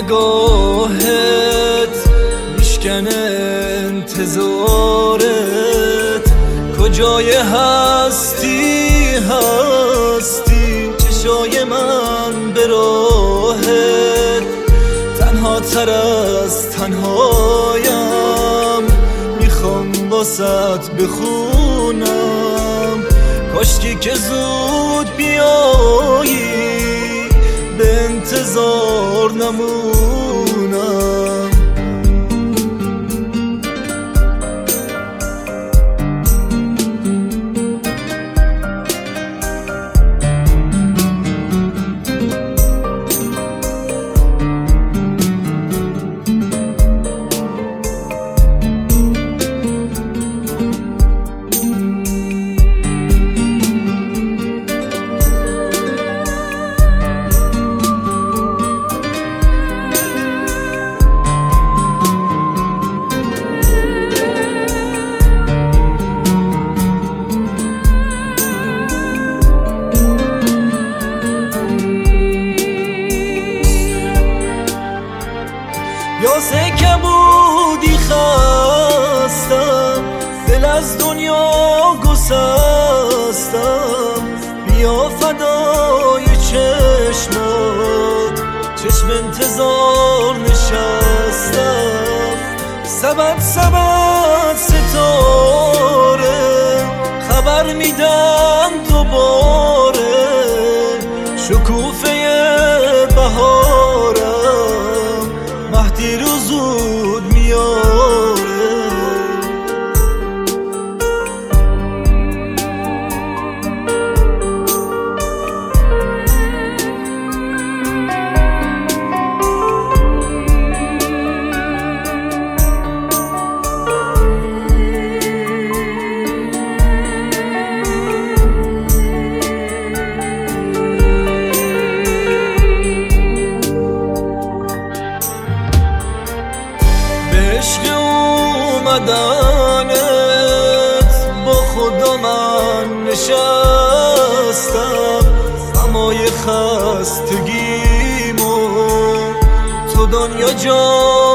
نگاهت میشکنه انتظارت، کجای هستی چشای من به راهت، تنها تر از تنهایم میخوام باست بخونم، کاشکی که زود بیایی به انتظار نمونم. یاسه کبودی خستم، دل از دنیا گسستم، بیا فدای چشمات، چشم انتظار نشستم، سبد ستاره خبر میدن دوباره، شکوفه بهارم مهدی رو زود میاره. عشق اومدنت با خدا من نشستم، همای خستگیمو تو دنیا جا